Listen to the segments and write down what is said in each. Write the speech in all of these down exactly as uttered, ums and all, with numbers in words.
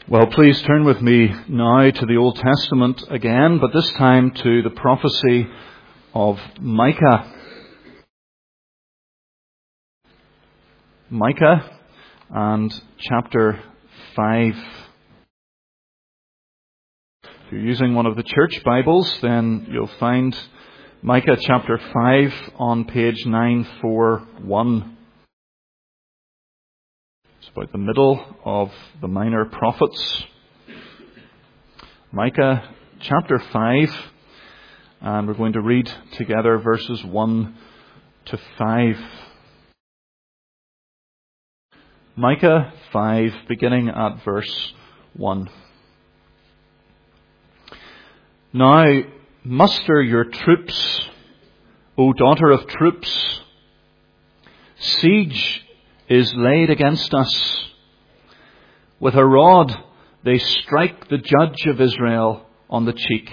Well, please turn with me now to the Old Testament again, but this time to the prophecy of Micah. Micah and chapter five. If you're using one of the church Bibles, then you'll find Micah chapter five on page nine forty-one. It's about the middle of the minor prophets. Micah chapter five, and we're going to read together verses one to five. Micah five, beginning at verse one. Now muster your troops, O daughter of troops. Siege is laid against us. With a rod they strike the judge of Israel on the cheek.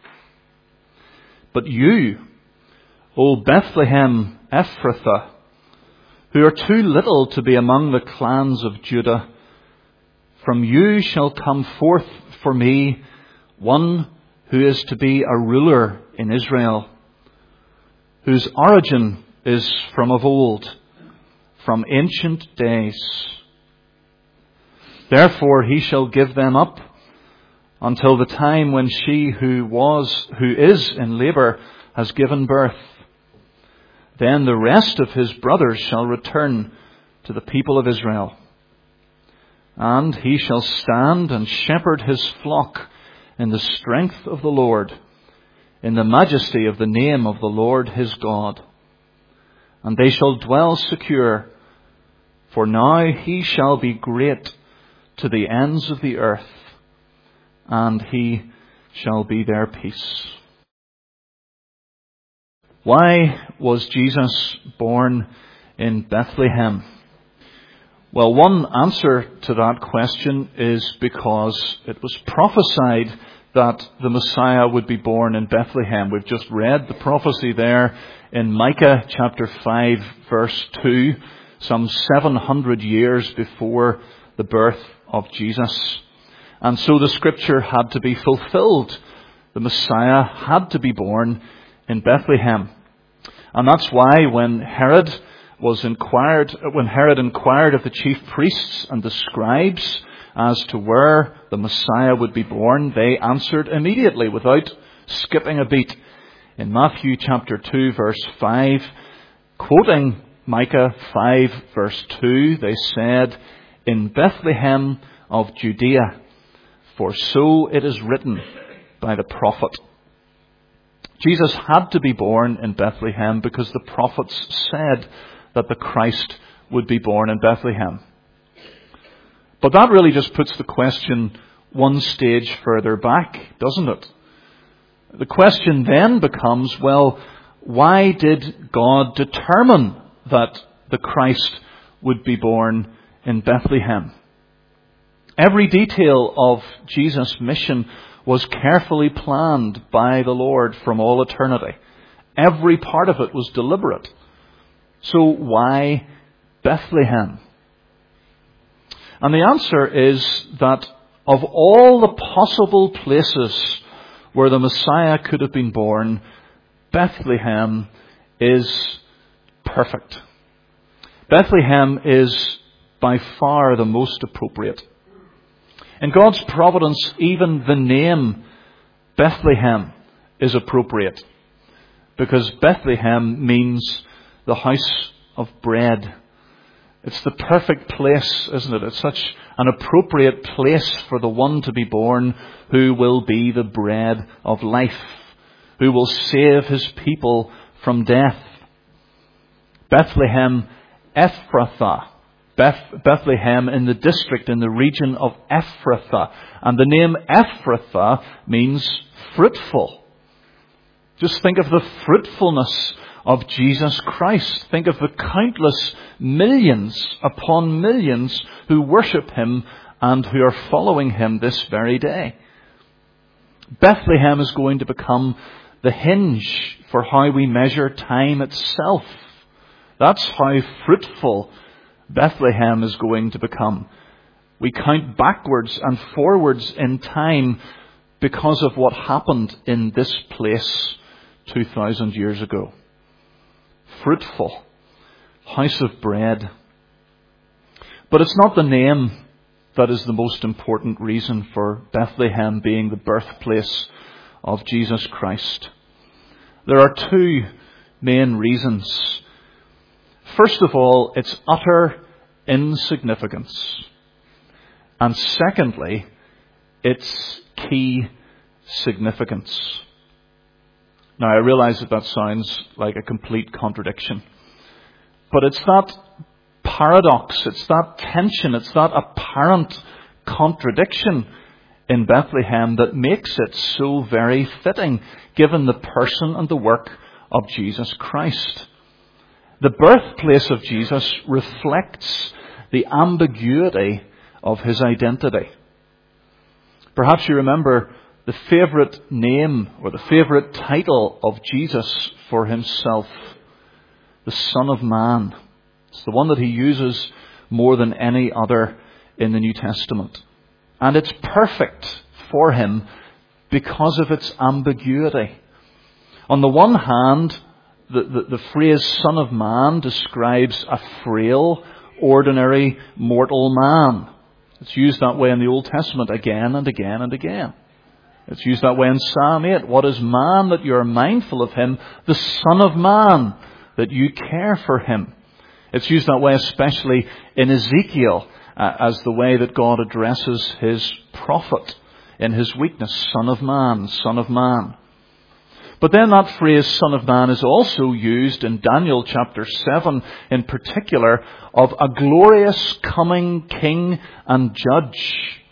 But you, O Bethlehem Ephrathah, who are too little to be among the clans of Judah, from you shall come forth for me one who is to be a ruler in Israel, whose origin is from of old, from ancient days. Therefore he shall give them up until the time when she who was, who is in labour has given birth. Then the rest of his brothers shall return to the people of Israel. And he shall stand and shepherd his flock in the strength of the Lord, in the majesty of the name of the Lord his God. And they shall dwell secure, for now he shall be great to the ends of the earth, and he shall be their peace. Why was Jesus born in Bethlehem? Well, one answer to that question is because it was prophesied that the Messiah would be born in Bethlehem. We've just read the prophecy there in Micah chapter five, verse two, some seven hundred years before the birth of Jesus. And so the scripture had to be fulfilled. The Messiah had to be born in Bethlehem. And that's why when Herod was inquired, when Herod inquired of the chief priests and the scribes as to where the Messiah would be born, they answered immediately without skipping a beat. In Matthew chapter two, verse five, quoting Micah five, verse two, they said, "In Bethlehem of Judea, for so it is written by the prophet." Jesus had to be born in Bethlehem because the prophets said that the Christ would be born in Bethlehem. But that really just puts the question one stage further back, doesn't it? The question then becomes, well, why did God determine that the Christ would be born in Bethlehem? Every detail of Jesus' mission was carefully planned by the Lord from all eternity. Every part of it was deliberate. So why Bethlehem? And the answer is that of all the possible places where the Messiah could have been born, Bethlehem is perfect. Bethlehem is by far the most appropriate. In God's providence, even the name Bethlehem is appropriate, because Bethlehem means the house of bread. It's the perfect place, isn't it? It's such an appropriate place for the one to be born who will be the bread of life, who will save his people from death. Bethlehem Ephrathah. Beth- Bethlehem in the district, in the region of Ephrathah. And the name Ephrathah means fruitful. Just think of the fruitfulness of Jesus Christ. Think of the countless millions upon millions who worship him and who are following him this very day. Bethlehem is going to become the hinge for how we measure time itself. That's how fruitful Bethlehem is going to become. We count backwards and forwards in time because of what happened in this place two thousand years ago. Fruitful, house of bread. But it's not the name that is the most important reason for Bethlehem being the birthplace of Jesus Christ. There are two main reasons. First of all, its utter insignificance. And secondly, its key significance. Now, I realize that that sounds like a complete contradiction. But it's that paradox, it's that tension, it's that apparent contradiction in Bethlehem that makes it so very fitting, given the person and the work of Jesus Christ. The birthplace of Jesus reflects the ambiguity of his identity. Perhaps you remember the favourite name or the favourite title of Jesus for himself, the Son of Man. It's the one that he uses more than any other in the New Testament. And it's perfect for him because of its ambiguity. On the one hand, the, the, the phrase Son of Man describes a frail, ordinary, mortal man. It's used that way in the Old Testament again and again and again. It's used that way in Psalm eight. What is man that you are mindful of him? The Son of Man, that you care for him. It's used that way especially in Ezekiel, uh, as the way that God addresses his prophet in his weakness. Son of Man, Son of Man. But then that phrase, Son of Man, is also used in Daniel chapter seven in particular of a glorious coming king and judge.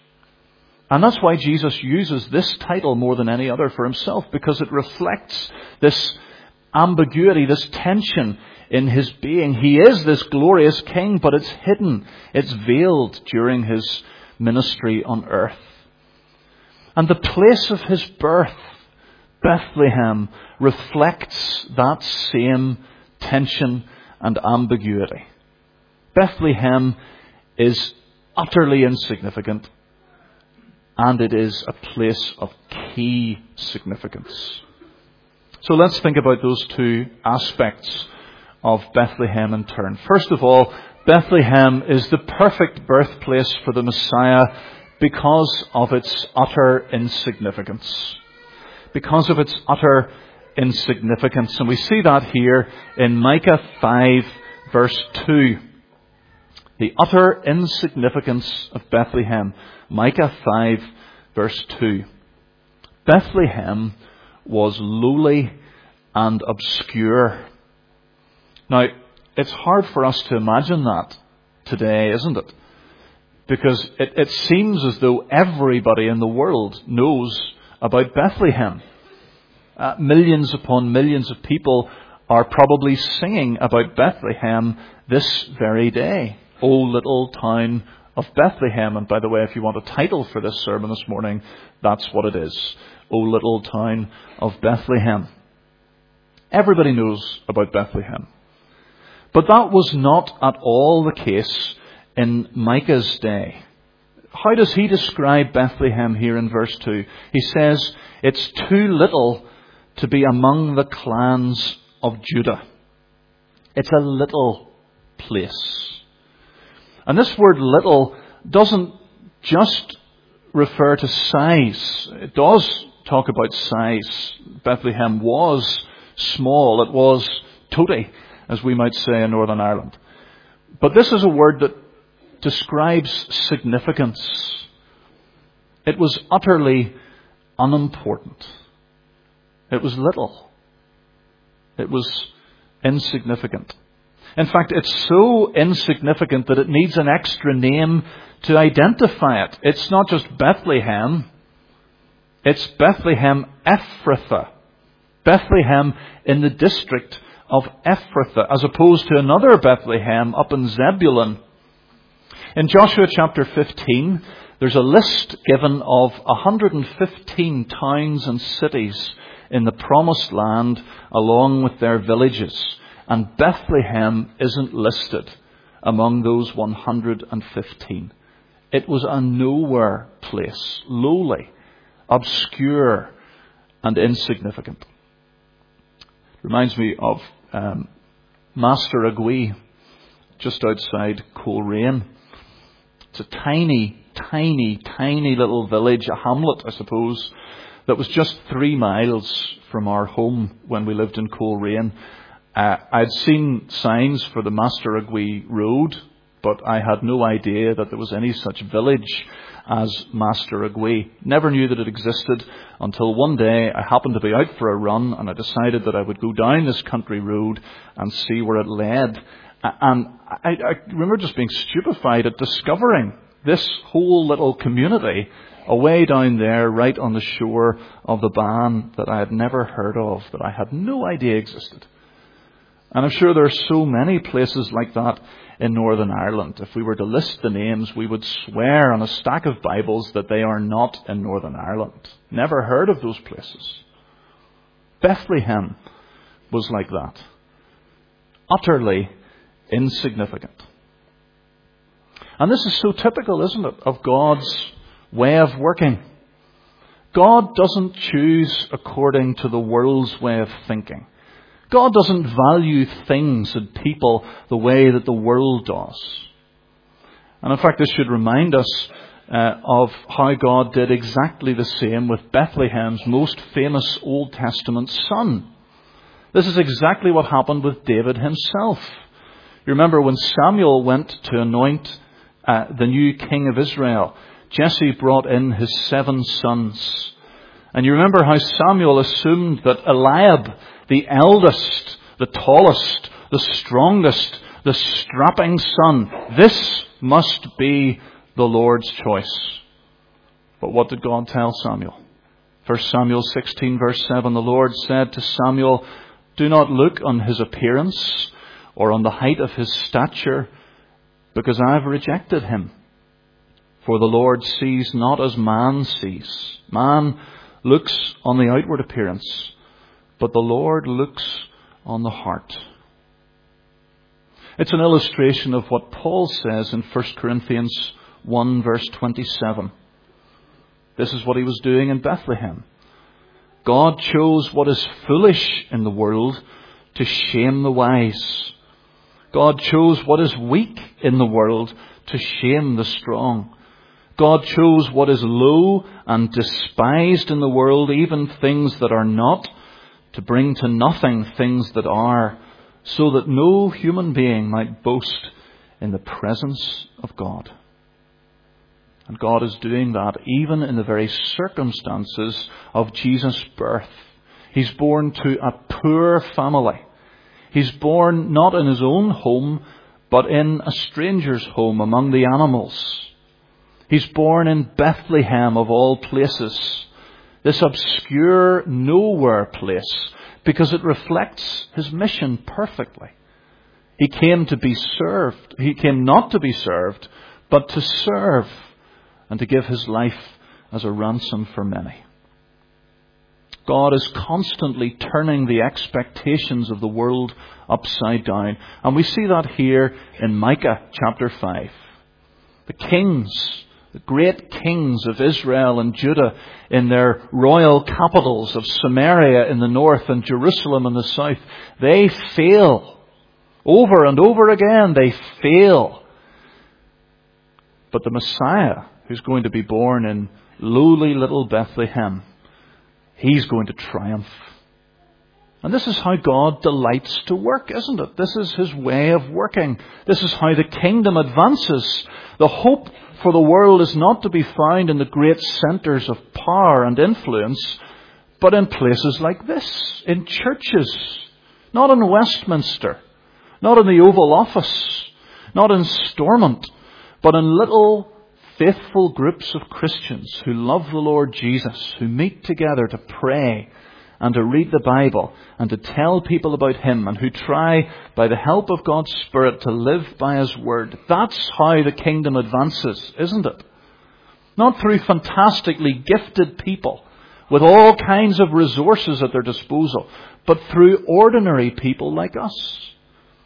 And that's why Jesus uses this title more than any other for himself, because it reflects this ambiguity, this tension in his being. He is this glorious king, but it's hidden, it's veiled during his ministry on earth. And the place of his birth, Bethlehem, reflects that same tension and ambiguity. Bethlehem is utterly insignificant, and it is a place of key significance. So let's think about those two aspects of Bethlehem in turn. First of all, Bethlehem is the perfect birthplace for the Messiah because of its utter insignificance. Because of its utter insignificance. And we see that here in Micah five verse two. The utter insignificance of Bethlehem. Micah five verse two. Bethlehem was lowly and obscure. Now, it's hard for us to imagine that today, isn't it? Because it, it seems as though everybody in the world knows about Bethlehem. Uh, millions upon millions of people are probably singing about Bethlehem this very day. O little town of Bethlehem. And by the way, if you want a title for this sermon this morning, that's what it is. O little town of Bethlehem. Everybody knows about Bethlehem. But that was not at all the case in Micah's day. How does he describe Bethlehem here in verse two? He says, it's too little to be among the clans of Judah. It's a little place. And this word little doesn't just refer to size. It does talk about size. Bethlehem was small. It was totty, as we might say in Northern Ireland. But this is a word that describes significance. It was utterly unimportant. It was little. It was insignificant. In fact, it's so insignificant that it needs an extra name to identify it. It's not just Bethlehem. It's Bethlehem Ephrathah. Bethlehem in the district of Ephrathah, as opposed to another Bethlehem up in Zebulun. In Joshua chapter fifteen, there's a list given of one hundred fifteen towns and cities in the Promised Land along with their villages. And Bethlehem isn't listed among those one hundred fifteen. It was a nowhere place, lowly, obscure, and insignificant. Reminds me of um, Master Agui, just outside Coleraine. It's a tiny, tiny, tiny little village, a hamlet, I suppose, that was just three miles from our home when we lived in Coleraine. Uh, I'd seen signs for the Master Agui Road, but I had no idea that there was any such village as Master Agui. Never knew that it existed until one day I happened to be out for a run and I decided that I would go down this country road and see where it led. And I, I remember just being stupefied at discovering this whole little community away down there, right on the shore of the Bann, that I had never heard of, that I had no idea existed. And I'm sure there are so many places like that in Northern Ireland. If we were to list the names, we would swear on a stack of Bibles that they are not in Northern Ireland. Never heard of those places. Bethlehem was like that. Utterly insignificant. And this is so typical, isn't it, of God's way of working. God doesn't choose according to the world's way of thinking. God doesn't value things and people the way that the world does. And in fact, this should remind us uh, of how God did exactly the same with Bethlehem's most famous Old Testament son. This is exactly what happened with David himself. You remember when Samuel went to anoint uh, the new king of Israel, Jesse brought in his seven sons. And you remember how Samuel assumed that Eliab, the eldest, the tallest, the strongest, the strapping son, this must be the Lord's choice. But what did God tell Samuel? First Samuel sixteen verse seven, the Lord said to Samuel, "Do not look on his appearance or on the height of his stature, because I have rejected him. For the Lord sees not as man sees. Man looks on the outward appearance, but the Lord looks on the heart." It's an illustration of what Paul says in First Corinthians one verse twenty-seven. This is what he was doing in Bethlehem. God chose what is foolish in the world to shame the wise. God chose what is weak in the world to shame the strong. God chose what is low and despised in the world, even things that are not, to bring to nothing things that are, so that no human being might boast in the presence of God. And God is doing that even in the very circumstances of Jesus' birth. He's born to a poor family. He's born not in his own home, but in a stranger's home among the animals. He's born in Bethlehem of all places, this obscure nowhere place, because it reflects his mission perfectly. He came to be served. He came not to be served, but to serve and to give his life as a ransom for many. God is constantly turning the expectations of the world upside down. And we see that here in Micah chapter five. The kings, the great kings of Israel and Judah in their royal capitals of Samaria in the north and Jerusalem in the south, they fail. Over and over again, they fail. But the Messiah, who's going to be born in lowly little Bethlehem, he's going to triumph. And this is how God delights to work, isn't it? This is his way of working. This is how the kingdom advances. The hope for the world is not to be found in the great centres of power and influence, but in places like this, in churches, not in Westminster, not in the Oval Office, not in Stormont, but in little faithful groups of Christians who love the Lord Jesus, who meet together to pray and to read the Bible and to tell people about him, and who try, by the help of God's Spirit, to live by his word. That's how the kingdom advances, isn't it? Not through fantastically gifted people with all kinds of resources at their disposal, but through ordinary people like us.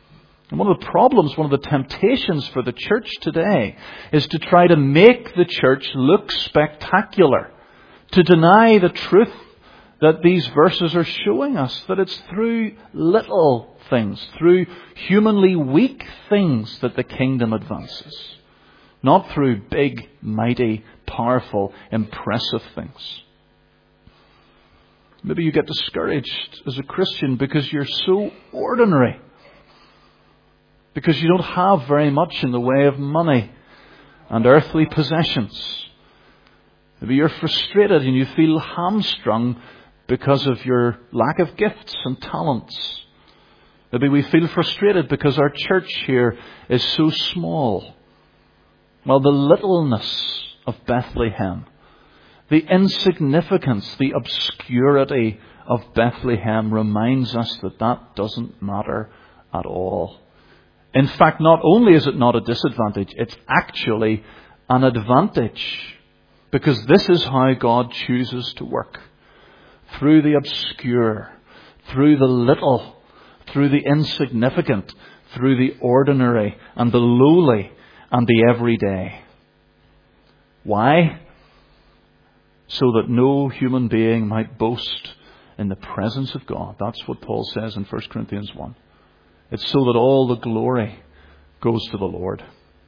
And one of the problems, one of the temptations for the church today is to try to make the church look spectacular, to deny the truth that these verses are showing us, that it's through little things, through humanly weak things that the kingdom advances, not through big, mighty, powerful, impressive things. Maybe you get discouraged as a Christian because you're so ordinary, because you don't have very much in the way of money and earthly possessions. Maybe you're frustrated and you feel hamstrung because of your lack of gifts and talents. Maybe we feel frustrated because our church here is so small. Well, the littleness of Bethlehem, the insignificance, the obscurity of Bethlehem reminds us that that doesn't matter at all. In fact, not only is it not a disadvantage, it's actually an advantage. Because this is how God chooses to work. Through the obscure, through the little, through the insignificant, through the ordinary and the lowly and the everyday. Why? So that no human being might boast in the presence of God. That's what Paul says in First Corinthians one. It's so that all the glory goes to the Lord.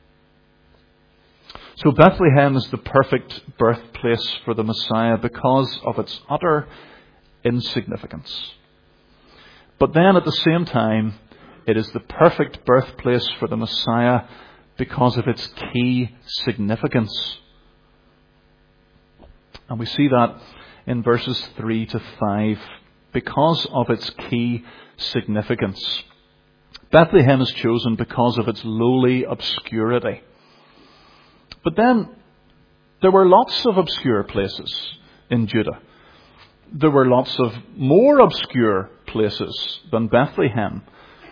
So Bethlehem is the perfect birthplace for the Messiah because of its utter insignificance. But then at the same time, it is the perfect birthplace for the Messiah because of its key significance. And we see that in verses three to five. Because of its key significance. Bethlehem is chosen because of its lowly obscurity. But then, there were lots of obscure places in Judah. There were lots of more obscure places than Bethlehem.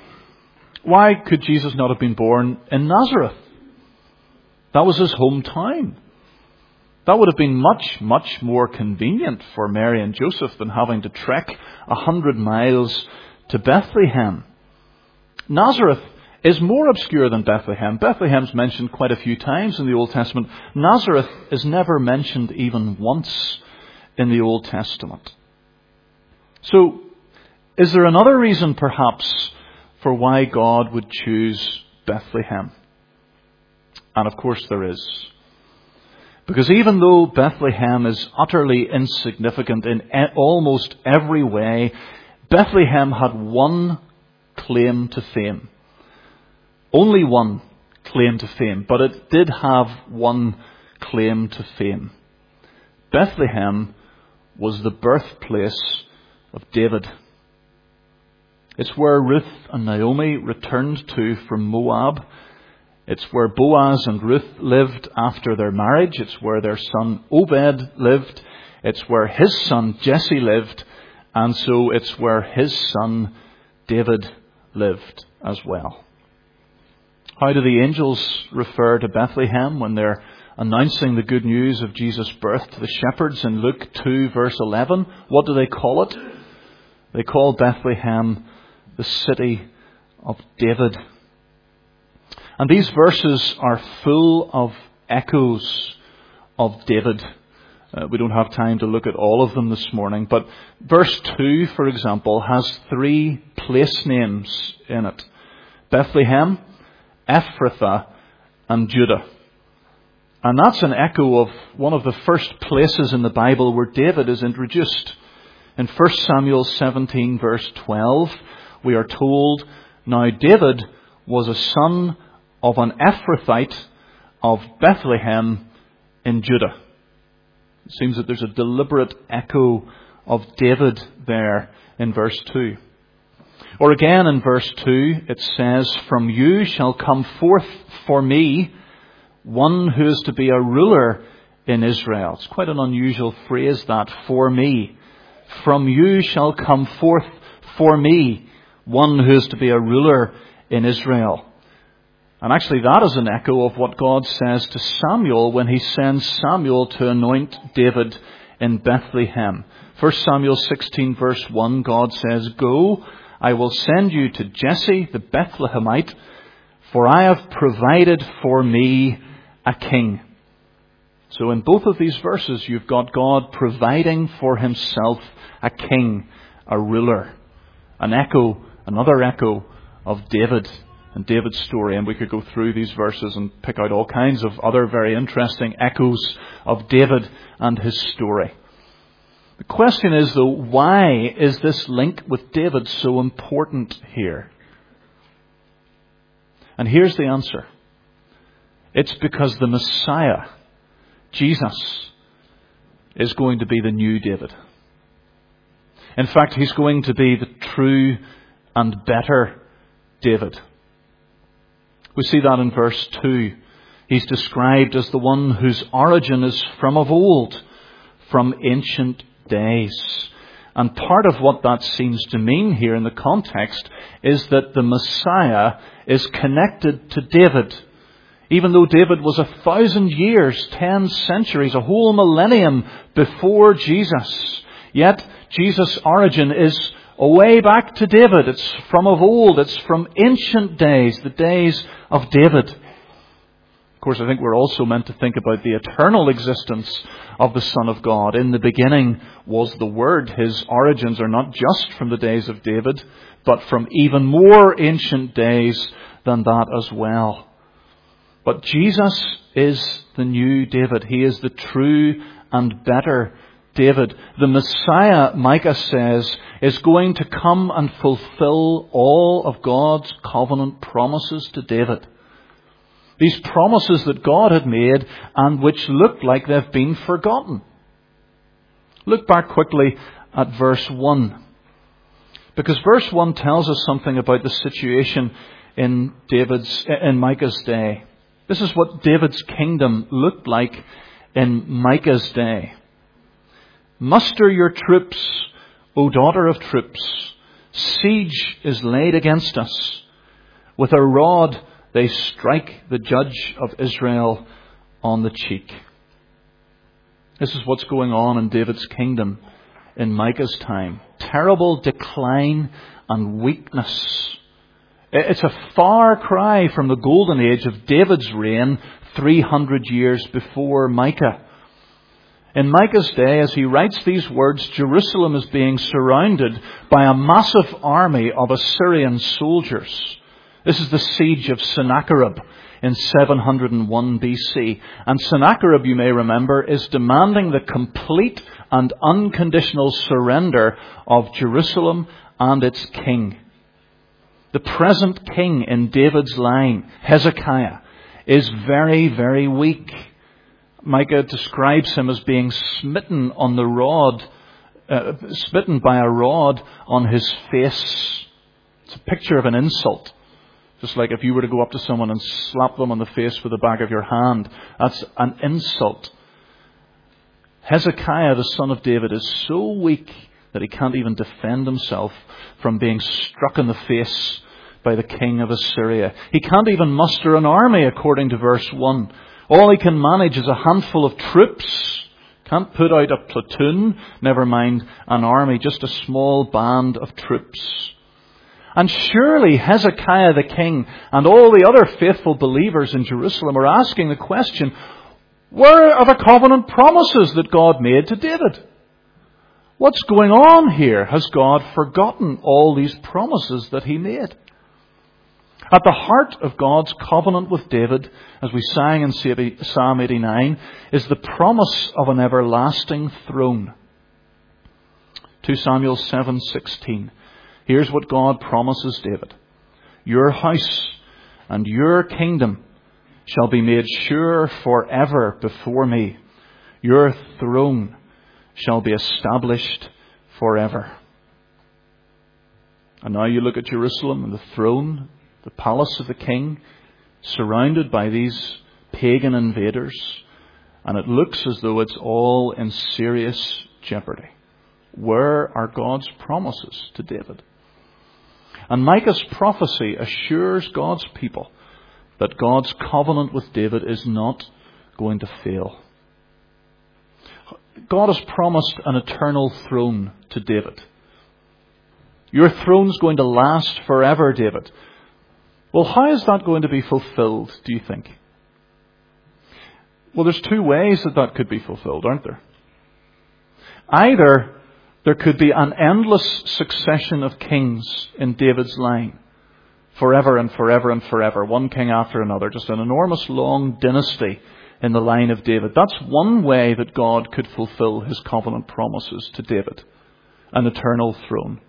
Why could Jesus not have been born in Nazareth? That was his hometown. That would have been much, much more convenient for Mary and Joseph than having to trek a hundred miles to Bethlehem. Nazareth is more obscure than Bethlehem. Bethlehem's mentioned quite a few times in the Old Testament. Nazareth is never mentioned even once in the Old Testament. So, is there another reason perhaps for why God would choose Bethlehem? And of course there is. Because even though Bethlehem is utterly insignificant in almost every way, Bethlehem had one claim to fame. Only one claim to fame, but it did have one claim to fame. Bethlehem was the birthplace of David. It's where Ruth and Naomi returned to from Moab. It's where Boaz and Ruth lived after their marriage. It's where their son Obed lived. It's where his son Jesse lived. And so it's where his son David lived as well. How do the angels refer to Bethlehem when they're announcing the good news of Jesus' birth to the shepherds in Luke two verse eleven? What do they call it? They call Bethlehem the city of David. And these verses are full of echoes of David. Uh, we don't have time to look at all of them this morning, but verse two, for example, has three place names in it. Bethlehem, Ephrathah, and Judah. And that's an echo of one of the first places in the Bible where David is introduced. In First Samuel seventeen verse twelve, we are told, "Now David was a son of an Ephrathite of Bethlehem in Judah." It seems that there's a deliberate echo of David there in verse two. Or again in verse two, it says, "From you shall come forth for me one who is to be a ruler in Israel." It's quite an unusual phrase, that, for me. From you shall come forth for me one who is to be a ruler in Israel. And actually that is an echo of what God says to Samuel when he sends Samuel to anoint David in Bethlehem. First Samuel sixteen verse one, God says, "Go I will send you to Jesse the Bethlehemite, for I have provided for me a king. So in both of these verses, you've got God providing for himself a king, a ruler, an echo, another echo of David and David's story. And we could go through these verses and pick out all kinds of other very interesting echoes of David and his story. The question is, though, why is this link with David so important here? And here's the answer. It's because the Messiah, Jesus, is going to be the new David. In fact, he's going to be the true and better David. We see that in verse two. He's described as the one whose origin is from of old, from ancient days. And part of what that seems to mean here in the context is that the Messiah is connected to David. Even though David was a thousand years, ten centuries, a whole millennium before Jesus, yet Jesus' origin is way back to David. It's from of old. It's from ancient days, the days of David. Of course, I think we're also meant to think about the eternal existence of the Son of God. In the beginning was the Word. His origins are not just from the days of David, but from even more ancient days than that as well. But Jesus is the new David. He is the true and better David. The Messiah, Micah says, is going to come and fulfill all of God's covenant promises to David. These promises that God had made and which look like they've been forgotten. Look back quickly at verse one. Because verse one tells us something about the situation in David's, in Micah's day. This is what David's kingdom looked like in Micah's day. Muster your troops, O daughter of troops. Siege is laid against us. With a rod they strike the judge of Israel on the cheek. This is what's going on in David's kingdom in Micah's time. Terrible decline and weakness. It's a far cry from the golden age of David's reign three hundred years before Micah. In Micah's day, as he writes these words, Jerusalem is being surrounded by a massive army of Assyrian soldiers. This is the siege of Sennacherib in seven hundred one B C. And Sennacherib, you may remember, is demanding the complete and unconditional surrender of Jerusalem and its king. The present king in David's line, Hezekiah, is very, very weak. Micah describes him as being smitten on the rod, uh, smitten by a rod on his face. It's a picture of an insult. Just like if you were to go up to someone and slap them on the face with the back of your hand. That's an insult. Hezekiah, the son of David, is so weak that he can't even defend himself from being struck in the face by the king of Assyria. He can't even muster an army, according to verse one. All he can manage is a handful of troops. Can't put out a platoon, never mind an army, just a small band of troops. And surely Hezekiah the king and all the other faithful believers in Jerusalem are asking the question, where are the covenant promises that God made to David? What's going on here? Has God forgotten all these promises that he made? At the heart of God's covenant with David, as we sang in Psalm eighty-nine, is the promise of an everlasting throne. Second Samuel seven sixteen. Here's what God promises David. Your house and your kingdom shall be made sure forever before me. Your throne shall be established forever. And now you look at Jerusalem and the throne, the palace of the king, surrounded by these pagan invaders, and it looks as though it's all in serious jeopardy. Where are God's promises to David? And Micah's prophecy assures God's people that God's covenant with David is not going to fail. God has promised an eternal throne to David. Your throne's going to last forever, David. Well, how is that going to be fulfilled, do you think? Well, there's two ways that that could be fulfilled, aren't there? Either there could be an endless succession of kings in David's line, forever and forever and forever, one king after another, just an enormous long dynasty in the line of David. That's one way that God could fulfill his covenant promises to David, an eternal throne.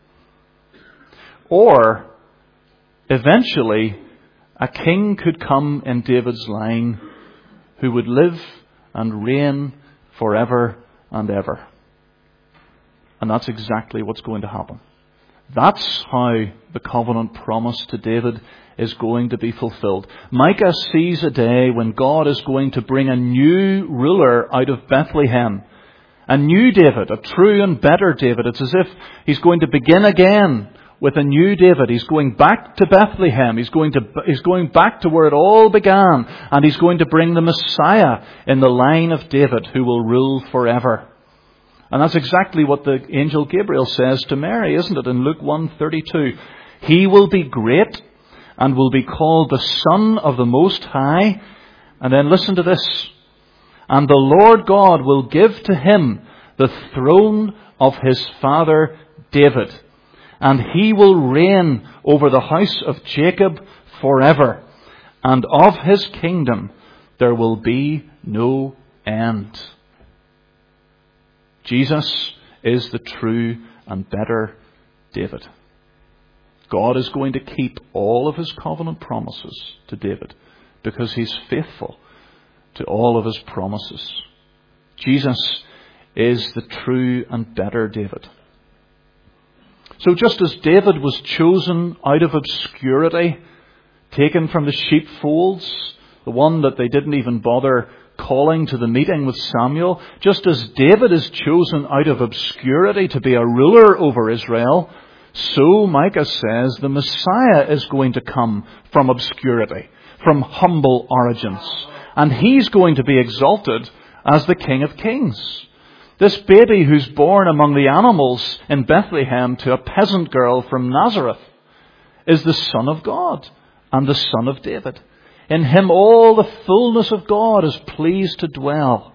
Or, eventually, a king could come in David's line who would live and reign forever and ever. And that's exactly what's going to happen. That's how the covenant promise to David is going to be fulfilled. Micah sees a day when God is going to bring a new ruler out of Bethlehem. A new David, a true and better David. It's as if he's going to begin again with a new David. He's going back to Bethlehem. He's going to, he's going back to where it all began. And he's going to bring the Messiah in the line of David who will rule forever. And that's exactly what the angel Gabriel says to Mary, isn't it? In Luke one thirty-two. He will be great and will be called the Son of the Most High. And then listen to this. And the Lord God will give to him the throne of his father David. And he will reign over the house of Jacob forever. And of his kingdom there will be no end. Jesus is the true and better David. God is going to keep all of his covenant promises to David because he's faithful to all of his promises. Jesus is the true and better David. So just as David was chosen out of obscurity, taken from the sheepfolds, the one that they didn't even bother calling to the meeting with Samuel, just as David is chosen out of obscurity to be a ruler over Israel, so Micah says the Messiah is going to come from obscurity, from humble origins. And he's going to be exalted as the King of Kings. This baby who's born among the animals in Bethlehem to a peasant girl from Nazareth is the Son of God and the Son of David. In him all the fullness of God is pleased to dwell.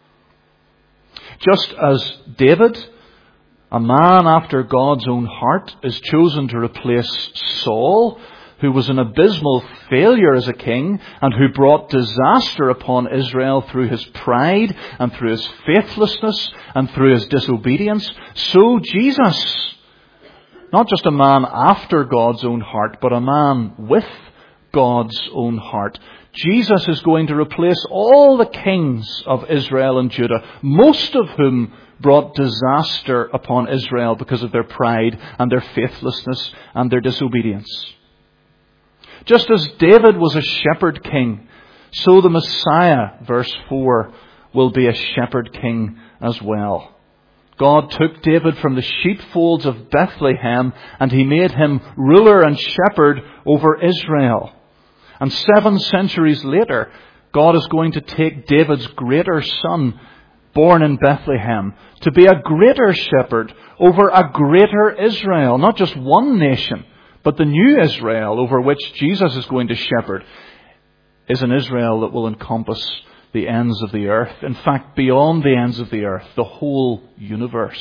Just as David, a man after God's own heart, is chosen to replace Saul, who was an abysmal failure as a king and who brought disaster upon Israel through his pride and through his faithlessness and through his disobedience, so Jesus, not just a man after God's own heart, but a man with God's own heart. Jesus is going to replace all the kings of Israel and Judah, most of whom brought disaster upon Israel because of their pride and their faithlessness and their disobedience. Just as David was a shepherd king, so the Messiah, verse four, will be a shepherd king as well. God took David from the sheepfolds of Bethlehem and he made him ruler and shepherd over Israel. And seven centuries later, God is going to take David's greater son, born in Bethlehem, to be a greater shepherd over a greater Israel, not just one nation, but the new Israel over which Jesus is going to shepherd is an Israel that will encompass the ends of the earth. In fact, beyond the ends of the earth, the whole universe.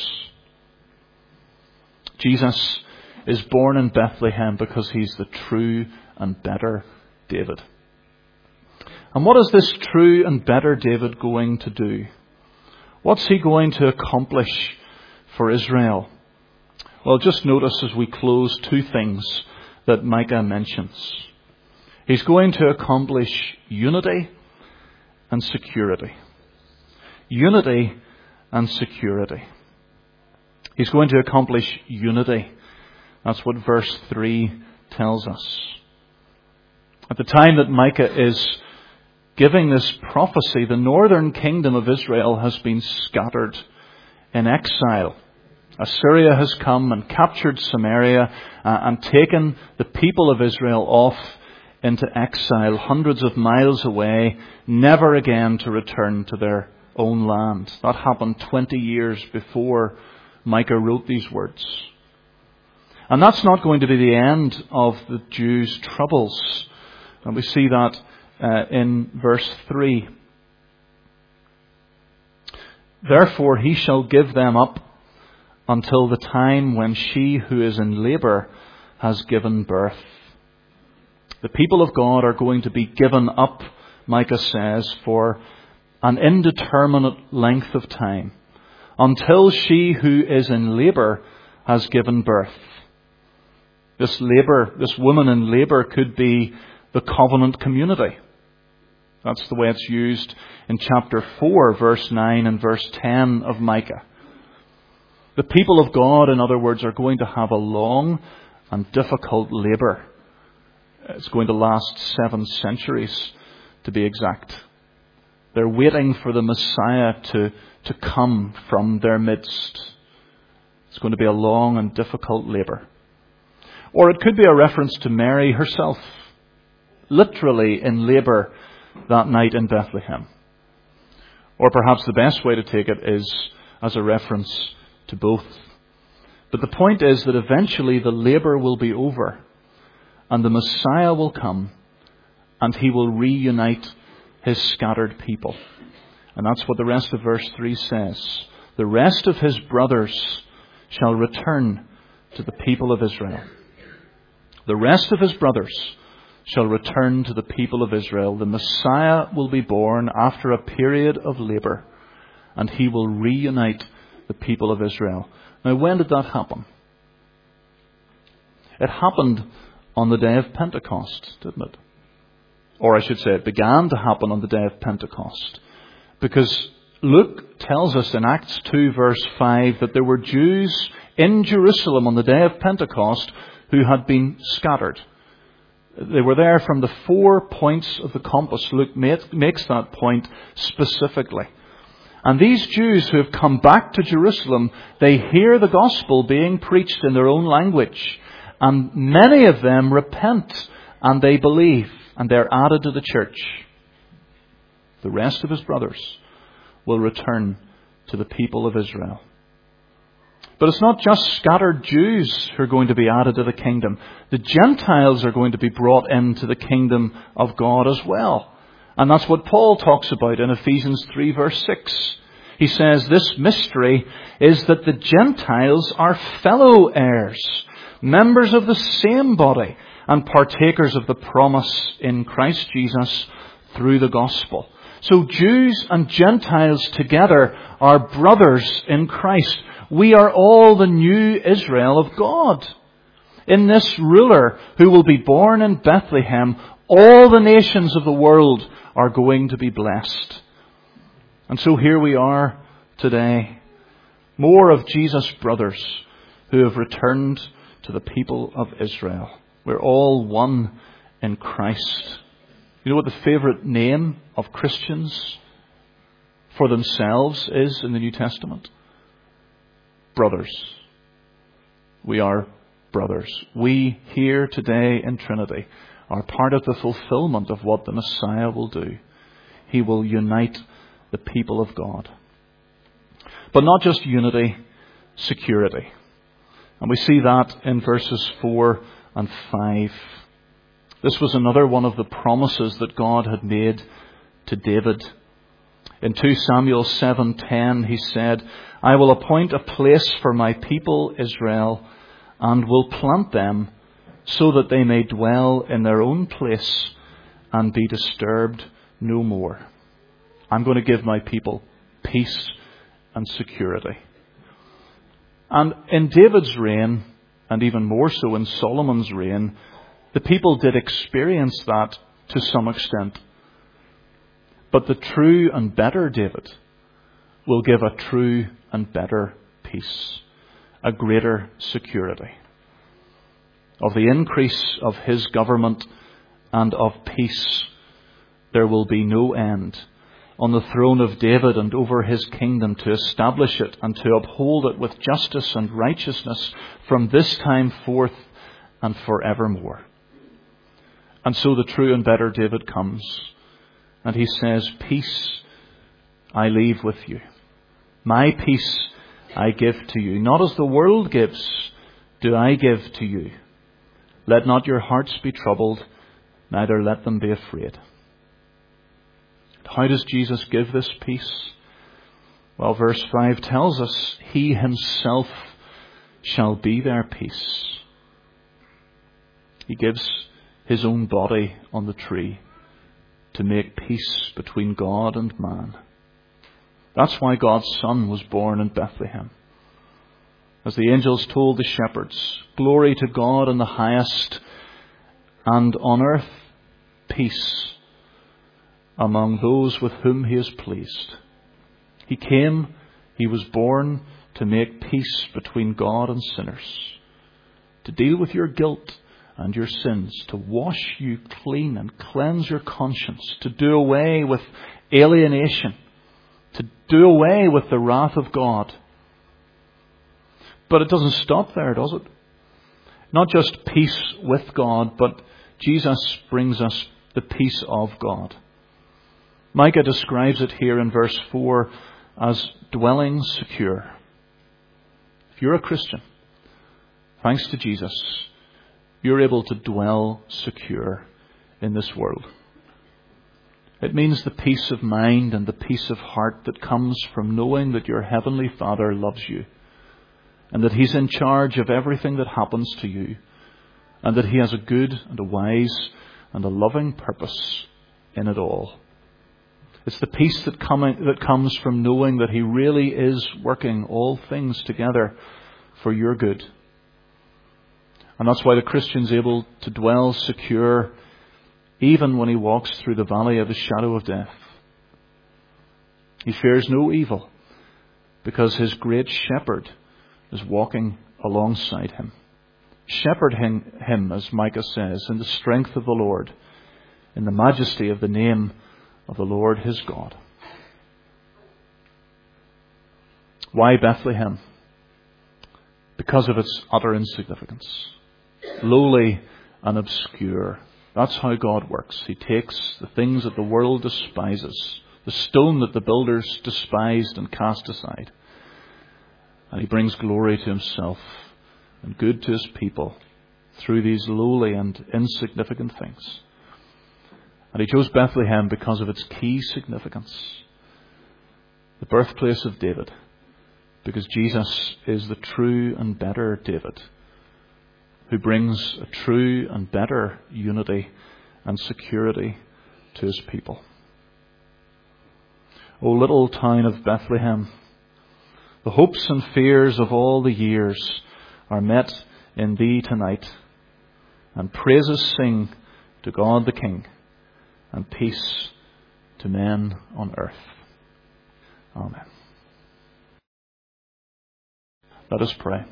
Jesus is born in Bethlehem because he's the true and better David. And what is this true and better David going to do? What's he going to accomplish for Israel? Well, just notice as we close two things that Micah mentions. He's going to accomplish unity and security. Unity and security. He's going to accomplish unity. That's what verse three tells us. At the time that Micah is giving this prophecy, the northern kingdom of Israel has been scattered in exile. Assyria has come and captured Samaria uh, and taken the people of Israel off into exile, hundreds of miles away, never again to return to their own land. That happened twenty years before Micah wrote these words. And that's not going to be the end of the Jews' troubles. And we see that uh, in verse three. Therefore he shall give them up until the time when she who is in labour has given birth. The people of God are going to be given up, Micah says, for an indeterminate length of time, until she who is in labour has given birth. This labour, this woman in labour could be the covenant community. That's the way it's used in chapter four, verse nine and verse ten of Micah. The people of God, in other words, are going to have a long and difficult labour. It's going to last seven centuries, to be exact. They're waiting for the Messiah to, to come from their midst. It's going to be a long and difficult labour. Or it could be a reference to Mary herself, literally in labour that night in Bethlehem. Or perhaps the best way to take it is as a reference to both. But the point is that eventually the labour will be over and the Messiah will come and he will reunite his scattered people. And that's what the rest of verse three says. The rest of his brothers shall return to the people of Israel. The rest of his brothers shall return to the people of Israel. The Messiah will be born after a period of labour, and he will reunite the people of Israel. Now, when did that happen? It happened on the day of Pentecost, didn't it? Or I should say, it began to happen on the day of Pentecost. Because Luke tells us in Acts two, verse five, that there were Jews in Jerusalem on the day of Pentecost who had been scattered. They were there from the four points of the compass. Luke makes that point specifically. And these Jews who have come back to Jerusalem, they hear the gospel being preached in their own language. And many of them repent and they believe and they're added to the church. The rest of his brothers will return to the people of Israel. But it's not just scattered Jews who are going to be added to the kingdom. The Gentiles are going to be brought into the kingdom of God as well. And that's what Paul talks about in Ephesians three, verse six. He says this mystery is that the Gentiles are fellow heirs, members of the same body, and partakers of the promise in Christ Jesus through the gospel. So Jews and Gentiles together are brothers in Christ. We are all the new Israel of God. In this ruler who will be born in Bethlehem, all the nations of the world are going to be blessed. And so here we are today. More of Jesus' brothers who have returned to the people of Israel. We're all one in Christ. You know what the favourite name of Christians for themselves is in the New Testament? Brothers. We are brothers. We here today in Trinity are part of the fulfillment of what the Messiah will do. He will unite the people of God. But not just unity, security. And we see that in verses four and five. This was another one of the promises that God had made to David. In two Samuel seven ten, he said, I will appoint a place for my people Israel and will plant them so that they may dwell in their own place and be disturbed no more. I'm going to give my people peace and security. And in David's reign, and even more so in Solomon's reign, the people did experience that to some extent. But the true and better David will give a true and better peace, a greater security. Of the increase of his government and of peace, there will be no end on the throne of David and over his kingdom to establish it and to uphold it with justice and righteousness from this time forth and forevermore. And so the true and better David comes and he says, peace I leave with you. My peace I give to you. Not as the world gives, do I give to you. Let not your hearts be troubled, neither let them be afraid. How does Jesus give this peace? Well, verse five tells us, He Himself shall be their peace. He gives His own body on the tree to make peace between God and man. That's why God's Son was born in Bethlehem. As the angels told the shepherds, glory to God in the highest, and on earth peace among those with whom He is pleased. He came, He was born to make peace between God and sinners, to deal with your guilt and your sins, to wash you clean and cleanse your conscience, to do away with alienation, to do away with the wrath of God. But it doesn't stop there, does it? Not just peace with God, but Jesus brings us the peace of God. Micah describes it here in verse four as dwelling secure. If you're a Christian, thanks to Jesus, you're able to dwell secure in this world. It means the peace of mind and the peace of heart that comes from knowing that your Heavenly Father loves you, and that He's in charge of everything that happens to you, and that He has a good and a wise and a loving purpose in it all. It's the peace that, coming, that comes from knowing that He really is working all things together for your good. And that's why the Christian's able to dwell secure even when he walks through the valley of the shadow of death. He fears no evil because his great shepherd is walking alongside him. Shepherd him, him, as Micah says, in the strength of the Lord, in the majesty of the name of the Lord his God. Why Bethlehem? Because of its utter insignificance. Lowly and obscure. That's how God works. He takes the things that the world despises, the stone that the builders despised and cast aside, and He brings glory to Himself and good to His people through these lowly and insignificant things. And He chose Bethlehem because of its key significance, the birthplace of David, because Jesus is the true and better David, who brings a true and better unity and security to His people. O little town of Bethlehem, the hopes and fears of all the years are met in thee tonight, and praises sing to God the King, and peace to men on earth. Amen. Let us pray.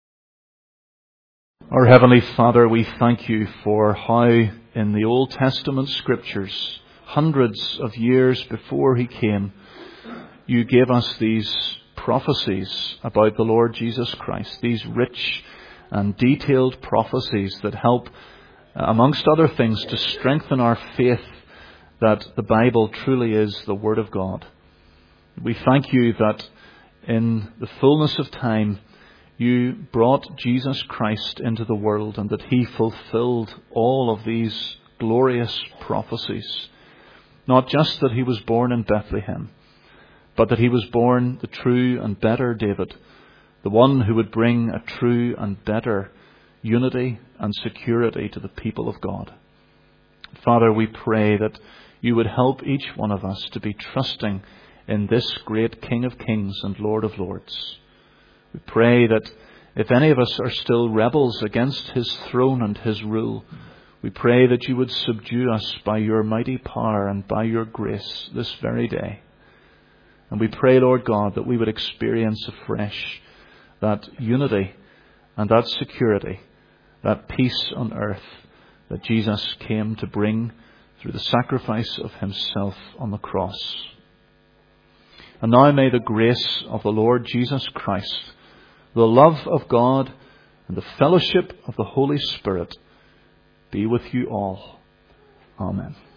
Our Heavenly Father, we thank You for how in the Old Testament Scriptures, hundreds of years before He came, You gave us these prophecies about the Lord Jesus Christ, these rich and detailed prophecies that help, amongst other things, to strengthen our faith that the Bible truly is the Word of God. We thank You that in the fullness of time, You brought Jesus Christ into the world, and that He fulfilled all of these glorious prophecies. Not just that He was born in Bethlehem, but that He was born the true and better David, the one who would bring a true and better unity and security to the people of God. Father, we pray that You would help each one of us to be trusting in this great King of Kings and Lord of Lords. We pray that if any of us are still rebels against His throne and His rule, we pray that You would subdue us by Your mighty power and by Your grace this very day. And we pray, Lord God, that we would experience afresh that unity and that security, that peace on earth that Jesus came to bring through the sacrifice of Himself on the cross. And now may the grace of the Lord Jesus Christ, the love of God, and the fellowship of the Holy Spirit be with you all. Amen.